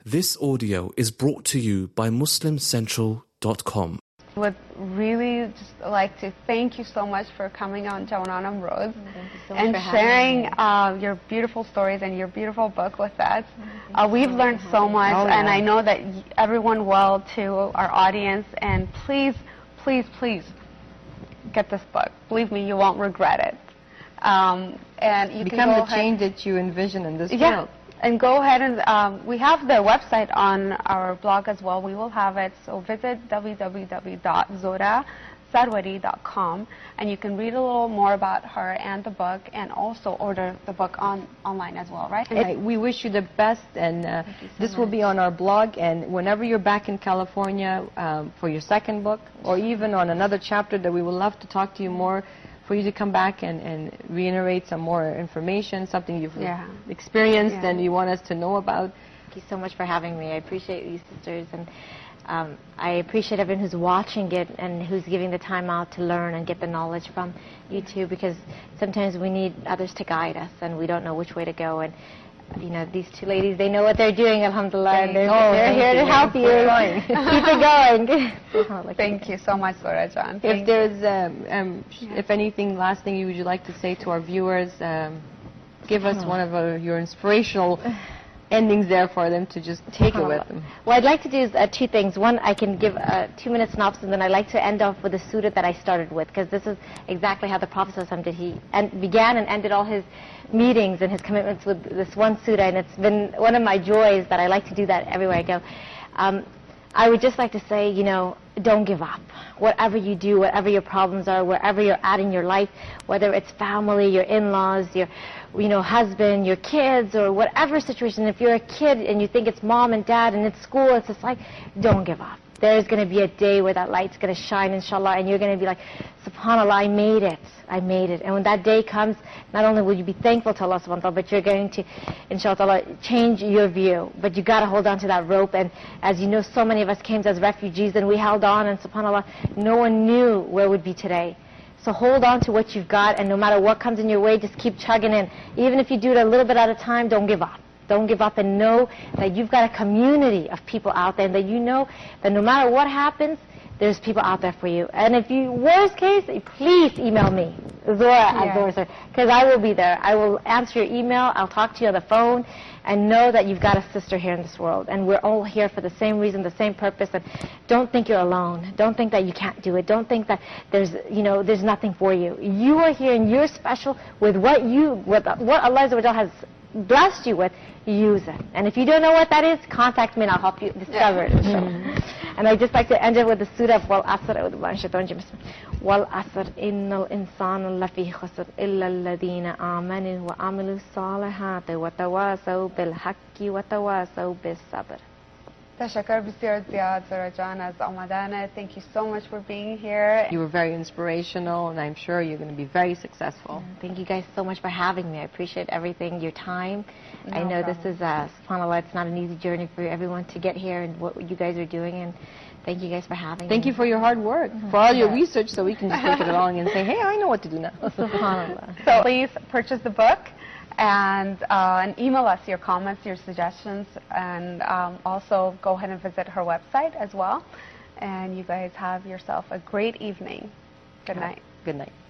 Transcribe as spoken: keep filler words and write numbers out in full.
This audio is brought to you by Muslim Central dot com. Would really just like to thank you so much for coming on Jawananam Roads so and sharing uh, your beautiful stories and your beautiful book with us. Uh, we've so learned so much, oh, and yeah. I know that everyone will too, our audience. And please, please, please get this book. Believe me, you won't regret it. Um, and you become can go the change that you envision in this yeah. world. And go ahead and, um, we have the website on our blog as well. We will have it, so visit w w w dot zora sarwari dot com and you can read a little more about her and the book, and also order the book on online as well, right? And we wish you the best, and uh, so this much. will be on our blog, and whenever you're back in California um, for your second book, or even on another chapter that we would love to talk to you more, for you to come back and, and reiterate some more information, something you've yeah. experienced yeah. and you want us to know about. Thank you so much for having me. I appreciate you, sisters, and um, I appreciate everyone who's watching it and who's giving the time out to learn and get the knowledge from you too, because sometimes we need others to guide us and we don't know which way to go. And you know, these two ladies, they know what they're doing, alhamdulillah, and they're, oh, they're here to help you. Keep it going. Thank you so much, Zora Jan. If there's, um, um, yes. if anything, last thing you would you like to say to our viewers, um, give us one of uh, your inspirational endings there for them to just take it with them. What I'd like to do is uh, two things. One, I can give a two-minute synopsis, and then I'd like to end off with the surah that I started with, because this is exactly how the Prophet ﷺ did. He and began and ended all his meetings and his commitments with this one surah, and it's been one of my joys that I like to do that everywhere I go. Um, I would just like to say, you know, don't give up. Whatever you do, whatever your problems are, wherever you're at in your life, whether it's family, your in-laws, your you know, husband, your kids, or whatever situation, if you're a kid and you think it's mom and dad and it's school, it's just like, don't give up. There's going to be a day where that light's going to shine, inshallah, and you're going to be like, subhanAllah, I made it. I made it. And when that day comes, not only will you be thankful to Allah subhanahu wa ta'ala, but you're going to, inshallah, change your view. But you got to hold on to that rope. And as you know, so many of us came as refugees, and we held on, and subhanAllah, no one knew where we'd be today. So hold on to what you've got, and no matter what comes in your way, just keep chugging in. Even if you do it a little bit at a time, don't give up. Don't give up, and know that you've got a community of people out there, and that you know that no matter what happens, there's people out there for you. And if you, worst case, please email me, Zora at Zora, because I will be there. I will answer your email, I'll talk to you on the phone, and know that you've got a sister here in this world. And we're all here for the same reason, the same purpose. And don't think you're alone. Don't think that you can't do it. Don't think that there's, you know, there's nothing for you. You are here, and you're special with what you, with what Allah has blessed you with. Use it. And if you don't know what that is, contact me and I'll help you discover yeah. it. Mm-hmm. And I just like to end it with the surah of Wal Asr. Wal Asr innal insana lafi khasr illa alladhina amanu wa amilu salihati wa tawasaw bil haqqi wa tawasaw bis sabr. Tashakar bisiyar ziyad, Zora Jan, as Almadana. Thank you so much for being here. You were very inspirational, and I'm sure you're going to be very successful. Mm, thank you guys so much for having me. I appreciate everything, your time. No I know problem. This is, uh, subhanAllah, it's not an easy journey for everyone to get here, and what you guys are doing, and thank you guys for having thank me. Thank you for your hard work, mm-hmm. for all your yeah. research, so we can just take it along and say, hey, I know what to do now. SubhanAllah. So please purchase the book. And, uh, and email us your comments, your suggestions, and um, also go ahead and visit her website as well. And you guys have yourself a great evening. Good night. Good night.